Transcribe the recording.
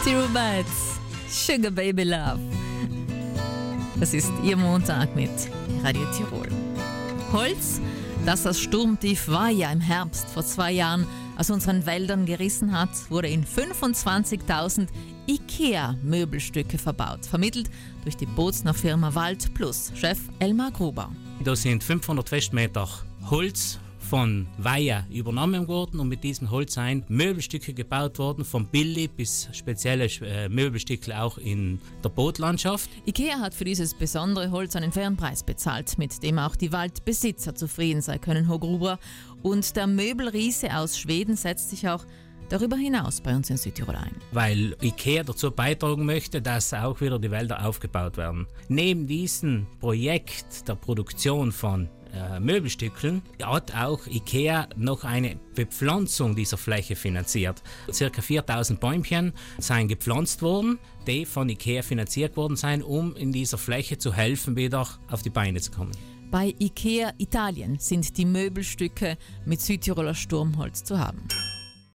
Die Rubettes, Sugar Baby Love. Das ist Ihr Montag mit Radio Tirol. Holz, das das Sturmtief Vaia im Herbst vor 2 Jahren aus unseren Wäldern gerissen hat, wurde in 25.000 IKEA-Möbelstücke verbaut. Vermittelt durch die Bozner Firma Wald Plus. Chef Elmar Gruber. Da sind 500 Festmeter Holz von Vaia übernommen worden und mit diesem Holz sind Möbelstücke gebaut worden, von billig bis spezielle Möbelstücke auch in der Bootlandschaft. IKEA hat für dieses besondere Holz einen fairen Preis bezahlt, mit dem auch die Waldbesitzer zufrieden sein können, Herr Gruber. Und der Möbelriese aus Schweden setzt sich auch darüber hinaus bei uns in Südtirol ein. Weil IKEA dazu beitragen möchte, dass auch wieder die Wälder aufgebaut werden. Neben diesem Projekt der Produktion von Möbelstückeln hat auch IKEA noch eine Bepflanzung dieser Fläche finanziert. Circa 4000 Bäumchen seien gepflanzt worden, die von IKEA finanziert worden sind, um in dieser Fläche zu helfen, wieder auf die Beine zu kommen. Bei IKEA Italien sind die Möbelstücke mit Südtiroler Sturmholz zu haben.